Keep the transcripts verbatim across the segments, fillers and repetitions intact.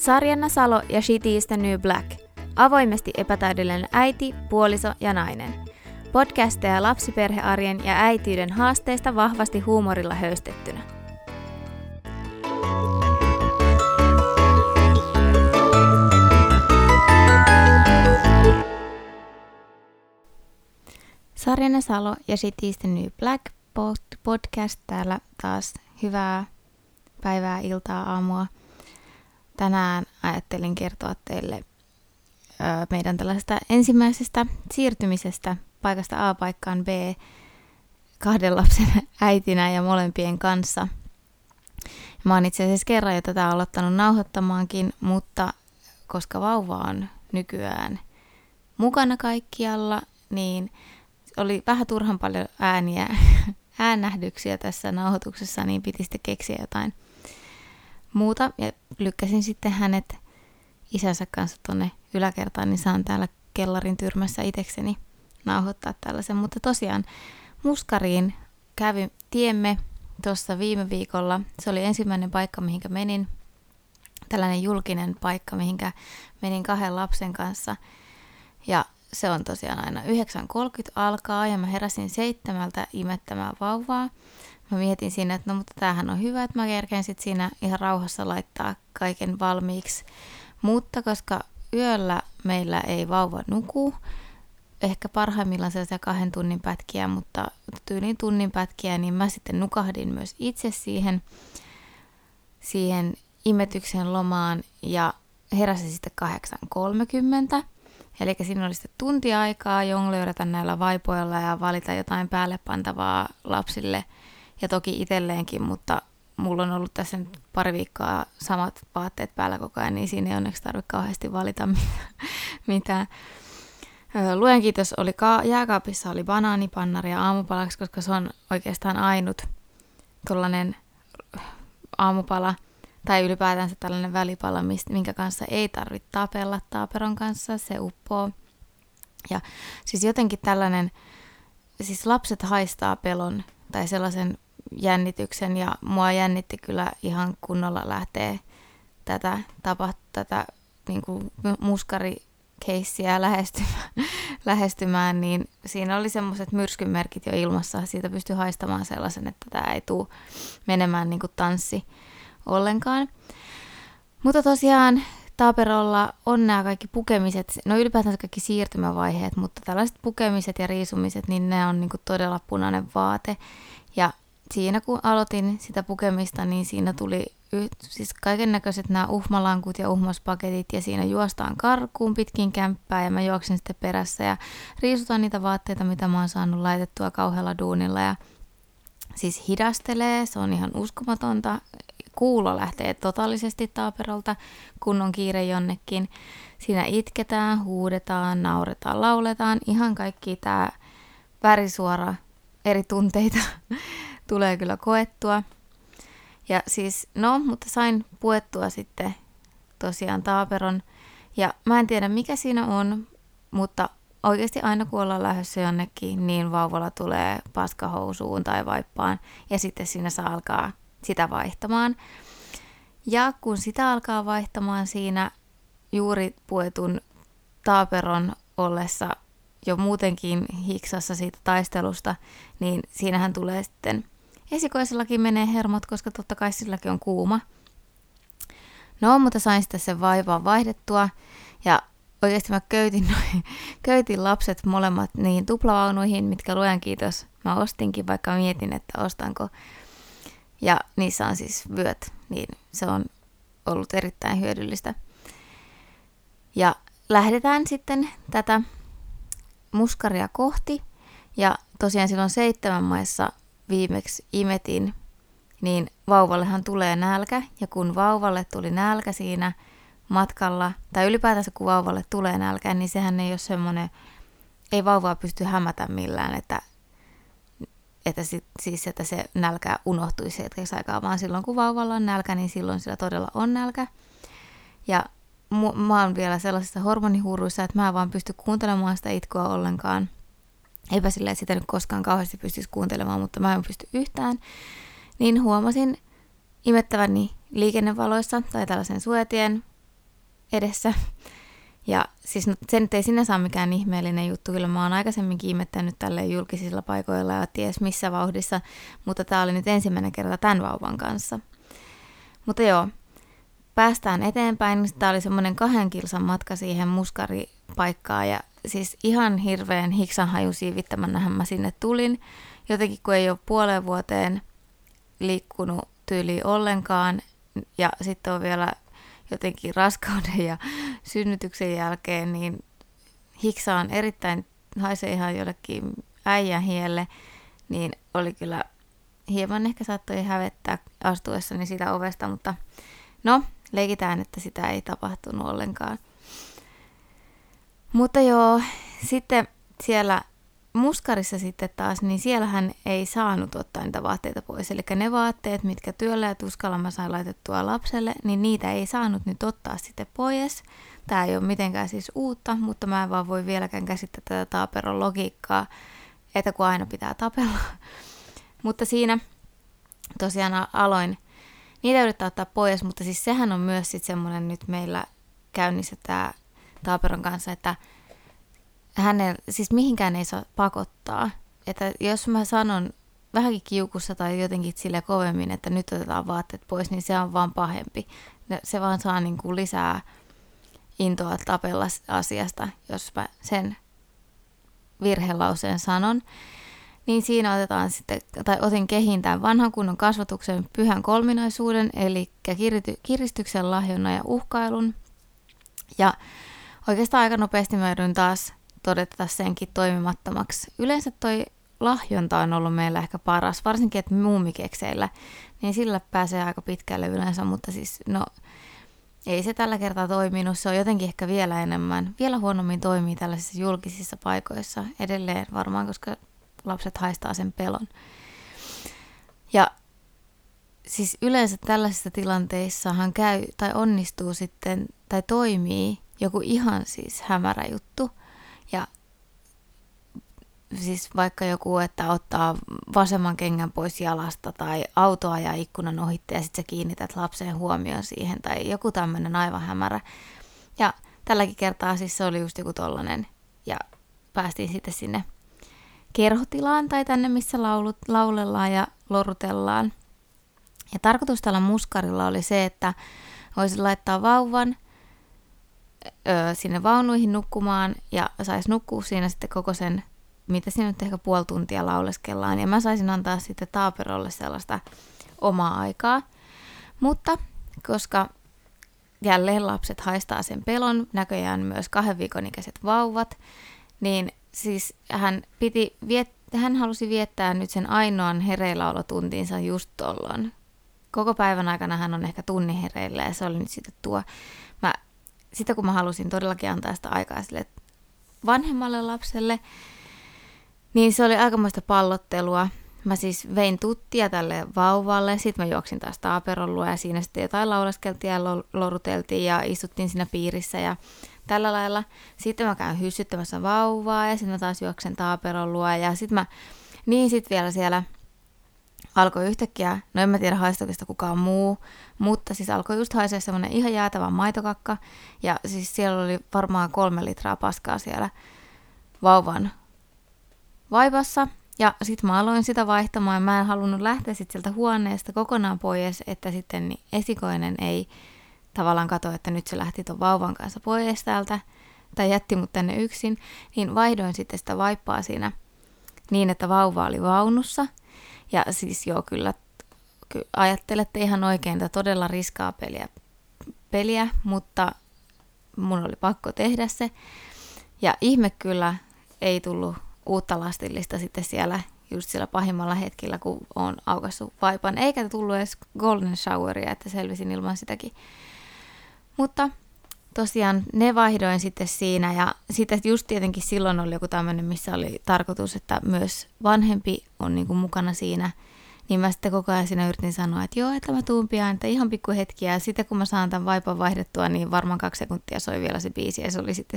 Sarjanna Salo ja She is the New Black. Avoimesti epätäydellinen äiti, puoliso ja nainen. Podcasteja lapsiperhearjen ja äitiyden haasteista vahvasti huumorilla höystettynä. Sarjanna Salo ja She is the New Black podcast täällä taas. Hyvää päivää, iltaa, aamua. Tänään ajattelin kertoa teille ö, meidän tällaisesta ensimmäisestä siirtymisestä paikasta A paikkaan B kahden lapsen äitinä ja molempien kanssa. Mä oon itse asiassa kerran jo tätä aloittanut nauhoittamaankin, mutta koska vauva on nykyään mukana kaikkialla, niin oli vähän turhan paljon ääniä, äänähdyksiä tässä nauhoituksessa, niin piti sitten keksiä jotain muuta. Ja lykkäsin sitten hänet isänsä kanssa tuonne yläkertaan, niin saan täällä kellarin tyrmässä itsekseni nauhoittaa tällaisen. Mutta tosiaan Muskariin kävi tiemme tuossa viime viikolla. Se oli ensimmäinen paikka, mihinkä menin. Tällainen julkinen paikka, mihinkä menin kahden lapsen kanssa. Ja se on tosiaan aina yhdeksän kolmekymmentä alkaa ja mä heräsin seitsemältä imettämään vauvaa. Mä mietin siinä, että no mutta tämähän on hyvä, että mä kerkeen sit siinä ihan rauhassa laittaa kaiken valmiiksi. Mutta koska yöllä meillä ei vauva nuku, ehkä parhaimmillaan sellaisia kahden tunnin pätkiä, mutta tyyliin tunnin pätkiä, niin mä sitten nukahdin myös itse siihen, siihen imetyksen lomaan ja heräsin sitten kahdeksan kolmekymmentä. Eli siinä oli sitten tunti aikaa jonglöörätä näillä vaipoilla ja valita jotain päälle pantavaa lapsille ja toki itselleenkin, mutta mulla on ollut tässä nyt pari viikkoa samat vaatteet päällä koko ajan, niin siinä ei onneksi tarvitse kauheasti valita mitään. Luen kiitos, oli ka- jääkaapissa oli banaanipannari ja aamupalaksi, koska se on oikeastaan ainut tuollainen aamupala tai ylipäätänsä tällainen välipala, minkä kanssa ei tarvitse tapella taaperon kanssa, se uppoo. Ja siis jotenkin tällainen, siis lapset haistaa pelon tai sellaisen jännityksen ja mua jännitti kyllä ihan kunnolla lähteä tätä, tapa, tätä niin kuin muskarikeissiä lähestymään, lähestymään, niin siinä oli semmoiset myrskymerkit jo ilmassa, siitä pystyi haistamaan sellaisen, että tämä ei tule menemään niin kuin tanssi ollenkaan. Mutta tosiaan taaperolla on nämä kaikki pukemiset, no ylipäätään kaikki siirtymävaiheet, mutta tällaiset pukemiset ja riisumiset, niin ne on niinku todella punainen vaate. Ja siinä kun aloitin sitä pukemista, niin siinä tuli y- siis kaiken näköiset nämä uhmalankut ja uhmaspaketit ja siinä juostaan karkuun pitkin kämppää ja mä juoksin sitten perässä ja riisutaan niitä vaatteita, mitä mä oon saanut laitettua kauhealla duunilla ja siis hidastelee, se on ihan uskomatonta. Kuulo lähtee totaalisesti taaperolta, kun on kiire jonnekin. Siinä itketään, huudetaan, nauretaan, lauletaan. Ihan kaikki tämä värisuora eri tunteita tulee kyllä koettua. Ja siis, no, mutta sain puettua sitten tosiaan taaperon. Ja mä en tiedä mikä siinä on, mutta oikeasti aina kun ollaan lähdössä jonnekin, niin vauvalla tulee paskahousuun tai vaippaan. Ja sitten siinä saa alkaa sitä vaihtamaan. Ja kun sitä alkaa vaihtamaan siinä juuri puetun taaperon ollessa jo muutenkin hiksassa siitä taistelusta, niin siinähän tulee sitten, esikoisellakin menee hermot, koska totta kai silläkin on kuuma. No, mutta sain sitten sen vaivaan vaihdettua ja oikeasti mä köytin, köytin lapset molemmat niihin tuplavaunuihin, mitkä luojan kiitos mä ostinkin, vaikka mietin, että ostanko. Ja niissä on siis vyöt, niin se on ollut erittäin hyödyllistä. Ja lähdetään sitten tätä muskaria kohti. Ja tosiaan silloin seitsemän maissa viimeksi imetin, niin vauvallehan tulee nälkä. Ja kun vauvalle tuli nälkä siinä matkalla, tai ylipäätänsä kun vauvalle tulee nälkä, niin sehän ei ole semmoinen, ei vauvaa pysty hämätä millään, että Että, sit, siis, että se nälkä unohtuisi hetkeksi aikaa, vaan silloin kun vauvalla on nälkä, niin silloin sillä todella on nälkä. Ja mu- mä oon vielä sellaisissa hormonihuuruissa, että mä en vaan pysty kuuntelemaan sitä itkua ollenkaan. Eipä silleen, että sitä nyt koskaan kauheasti pystyisi kuuntelemaan, mutta mä en pysty yhtään. Niin huomasin imettäväni liikennevaloissa tai tällaisen suojatien edessä. Ja siis no, se nyt ei sinänsä ole mikään ihmeellinen juttu, kyllä mä oon aikaisemminkin ihmettänyt tälleen julkisilla paikoilla ja ties missä vauhdissa, mutta tää oli nyt ensimmäinen kerta tämän vauvan kanssa. Mutta joo, päästään eteenpäin. Tää oli semmoinen kahden kilsan matka siihen muskaripaikkaan ja siis ihan hirveän hiksanhaju siivittämänähän mä sinne tulin. Jotenkin kun ei ole puoleen vuoteen liikkunut tyyliin ollenkaan ja sitten on vielä jotenkin raskauden ja synnytyksen jälkeen, niin hiksaan erittäin, haisee ihan jollekin äijän hielle, niin oli kyllä hieman ehkä saattoi hävettää astuessani sitä ovesta, mutta no, leikitään, että sitä ei tapahtunut ollenkaan. Mutta joo, sitten siellä muskarissa sitten taas, niin siellähän ei saanut ottaa niitä vaatteita pois. Eli ne vaatteet, mitkä työllä ja tuskalla mä sain laitettua lapselle, niin niitä ei saanut nyt ottaa sitten pois. Tää ei ole mitenkään siis uutta, mutta mä en vaan voi vieläkään käsittää tätä taaperon logiikkaa, että kun aina pitää tapella. Mutta siinä tosiaan aloin niitä yrittää ottaa pois, mutta siis sehän on myös sitten semmoinen nyt meillä käynnissä tää taaperon kanssa, että hänellä, siis mihinkään ei saa pakottaa. Että jos mä sanon vähänkin kiukussa tai jotenkin sille kovemmin, että nyt otetaan vaatteet pois, niin se on vaan pahempi. Se vaan saa niin kuin lisää intoa tapella asiasta, jos mä sen virhelauseen sanon. Niin siinä otetaan sitten, tai otin kehiin tämän vanhan kunnon kasvatuksen pyhän kolminaisuuden, eli kiristyksen, lahjonnan ja uhkailun. Ja oikeastaan aika nopeasti mä joudun taas todeta senkin toimimattomaksi. Yleensä toi lahjonta on ollut meillä ehkä paras, varsinkin että muumikekseillä, niin sillä pääsee aika pitkälle yleensä, mutta siis no ei se tällä kertaa toiminut, se on jotenkin ehkä vielä enemmän, vielä huonommin toimii tällaisissa julkisissa paikoissa edelleen varmaan, koska lapset haistaa sen pelon. Ja siis yleensä tällaisissa tilanteissahan käy tai onnistuu sitten tai toimii joku ihan siis hämärä juttu. Ja siis vaikka joku, että ottaa vasemman kengän pois jalasta tai auto ajaa ikkunan ohitte ja sitten sä kiinnität lapseen huomioon siihen tai joku tämmöinen aivan hämärä. Ja tälläkin kertaa siis se oli just joku tollanen ja päästiin sitten sinne kerhotilaan tai tänne, missä laulut, laulellaan ja lorutellaan. Ja tarkoitus tällä muskarilla oli se, että voisi laittaa vauvan öö, sinne vaunuihin nukkumaan ja saisi nukkua siinä sitten koko sen, mitä siinä nyt ehkä puoli tuntia lauleskellaan. Ja mä saisin antaa sitten taaperolle sellaista omaa aikaa. Mutta koska jälleen lapset haistaa sen pelon, näköjään myös kahden viikon ikäiset vauvat, niin siis hän, piti viet- hän halusi viettää nyt sen ainoan hereilläolotuntinsa just tolloin. Koko päivän aikana hän on ehkä tunnin hereillä ja se oli nyt sitten tuo. Mä, sitä kun mä halusin todellakin antaa sitä aikaa sille vanhemmalle lapselle, niin se oli aikamoista pallottelua. Mä siis vein tuttia tälle vauvalle, sitten mä juoksin taas taaperon luo ja siinä sitten jotain lauleskeltiin ja loruteltiin ja istuttiin siinä piirissä ja tällä lailla. Sitten mä käyn hyssyttämässä vauvaa ja sitten mä taas juoksen taaperon luo ja sitten mä, niin sitten vielä siellä alkoi yhtäkkiä, no en mä tiedä haistaako sitä kukaan muu, mutta siis alkoi just haisee semmoinen ihan jäätävä maitokakka ja siis siellä oli varmaan kolme litraa paskaa siellä vauvan vaipassa. Ja sitten mä aloin sitä vaihtamaan ja mä en halunnut lähteä sitten sieltä huoneesta kokonaan pois, että sitten niin esikoinen ei tavallaan katso, että nyt se lähti ton vauvan kanssa pois täältä tai jätti mut tänne yksin, niin vaihdoin sitten sitä vaippaa siinä niin, että vauva oli vaunussa. Ja siis joo, kyllä, kyllä ajattelette ihan oikein, että todella riskaa peliä, peliä, mutta mun oli pakko tehdä se. Ja ihme kyllä ei tullut uutta lastillista sitten siellä just siellä pahimmalla hetkellä, kun on aukaissut vaipan. Eikä tullut edes golden showeria, että selvisin ilman sitäkin. Mutta tosiaan ne vaihdoin sitten siinä ja sitten just tietenkin silloin oli joku tämmöinen, missä oli tarkoitus, että myös vanhempi on niin kuin mukana siinä. Niin mä sitten koko ajan siinä yritin sanoa, että joo, että mä tuun pian, että ihan pikku hetkiä. Ja sitten kun mä saan tämän vaipan vaihdettua, niin varmaan kaksi sekuntia soi vielä se biisi ja se oli sitten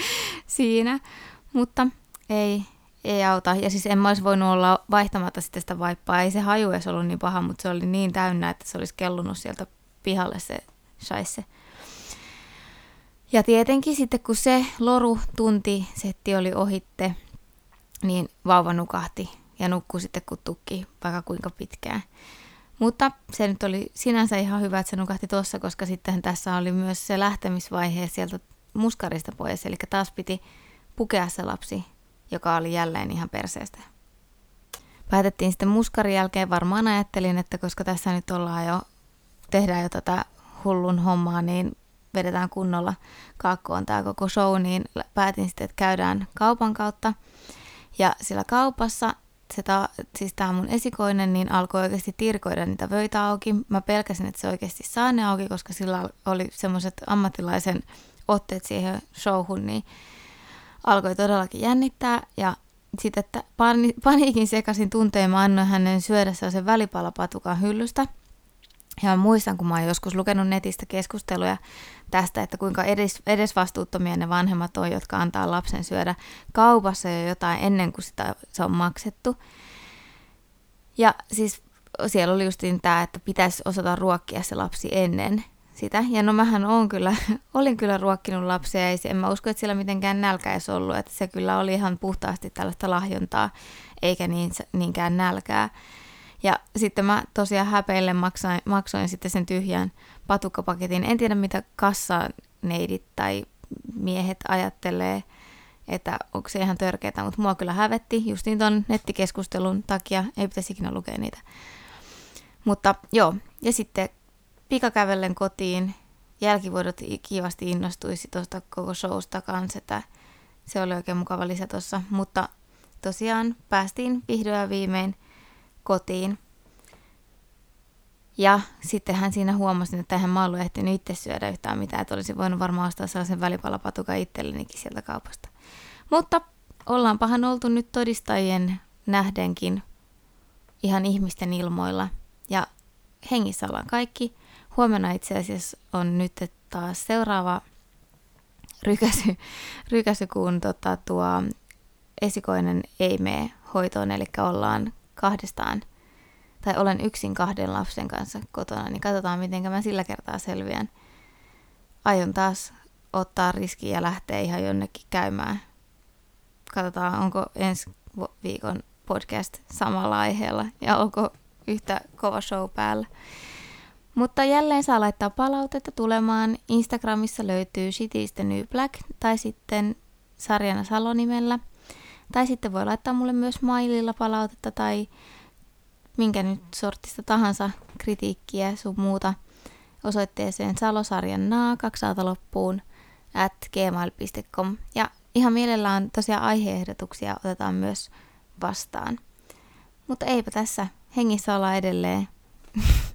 siinä. Mutta ei, ei auta. Ja siis en mä olisi voinut olla vaihtamatta sitten sitä vaippaa. Ei se haju edes ollut niin paha, mutta se oli niin täynnä, että se olisi kellunut sieltä pihalle se shaisse. Ja tietenkin sitten kun se loru-tuntisetti oli ohitte, niin vauva nukahti ja nukkui sitten kun tukki vaikka kuinka pitkään. Mutta se nyt oli sinänsä ihan hyvä, että se nukahti tuossa, koska sitten tässä oli myös se lähtemisvaihe sieltä muskarista pois. Eli taas piti pukea se lapsi, joka oli jälleen ihan perseestä. Päätettiin sitten muskarin jälkeen, varmaan ajattelin, että koska tässä nyt ollaan jo, tehdään jo tätä hullun hommaa, niin vedetään kunnolla kaakkoon tämä koko show, niin päätin sitten, että käydään kaupan kautta. Ja sillä kaupassa, se ta, siis tämä mun esikoinen, niin alkoi oikeasti tirkoida niitä vöitä auki. Mä pelkäsin, että se oikeasti saa ne auki, koska sillä oli semmoiset ammattilaisen otteet siihen showhun, niin alkoi todellakin jännittää. Ja sitten että pani, paniikin sekaisin tunteen, mä annoin hänen syödä sen välipalapatukan hyllystä. Ja mä muistan, kun mä oon joskus lukenut netistä keskusteluja tästä, että kuinka edes, edesvastuuttomia ne vanhemmat on, jotka antaa lapsen syödä kaupassa jo jotain ennen kuin sitä, se on maksettu. Ja siis siellä oli justiin tämä, että pitäisi osata ruokkia se lapsi ennen sitä. Ja no mähän on kyllä, olin kyllä ruokkinut lapsia, ei, en mä usko, että siellä mitenkään nälkä edes ollut. Että se kyllä oli ihan puhtaasti tällaista lahjontaa, eikä niin, niinkään nälkää. Ja sitten mä tosiaan häpeille maksoin, maksoin sitten sen tyhjän patukkapaketin. En tiedä, mitä kassaneidit tai miehet ajattelee, että onko se ihan törkeätä, mutta mua kyllä hävetti justiin ton nettikeskustelun takia. Ei pitäisi ikinä lukea niitä. Mutta joo, ja sitten pikakävellen kotiin. Jälkivuodot kivasti innostuisi tuosta koko showsta kanssa, että se oli oikein mukava lisä tuossa. Mutta tosiaan päästiin vihdoin ja viimein kotiin. Ja sitten hän siinä huomasi, että eihän mä ollut ehtinyt itse syödä yhtään mitään, että olisin voinut varmaan ostaa sellaisen välipalapatukan itsellenikin sieltä kaupasta. Mutta ollaanpahan oltu nyt todistajien nähdenkin ihan ihmisten ilmoilla ja hengissä ollaan kaikki. Huomenna itse asiassa on nyt taas seuraava rykäsy, rykäsy kun tota, tuo esikoinen ei mene hoitoon, eli ollaan kahdestaan, tai olen yksin kahden lapsen kanssa kotona, niin katsotaan, miten mä sillä kertaa selviän. Aion taas ottaa riskiä ja lähteä ihan jonnekin käymään. Katsotaan, onko ensi viikon podcast samalla aiheella ja onko yhtä kova show päällä. Mutta jälleen saa laittaa palautetta tulemaan. Instagramissa löytyy Shitty is the New Black tai sitten Sarjana Salo nimellä. Tai sitten voi laittaa mulle myös maililla palautetta tai minkä nyt sortista tahansa kritiikkiä sun muuta osoitteeseen salosarjannaa kaksaata loppuun at gmail piste com. Ja ihan mielellään tosiaan aiheehdotuksia otetaan myös vastaan. Mutta eipä tässä, hengissä ollaan edelleen.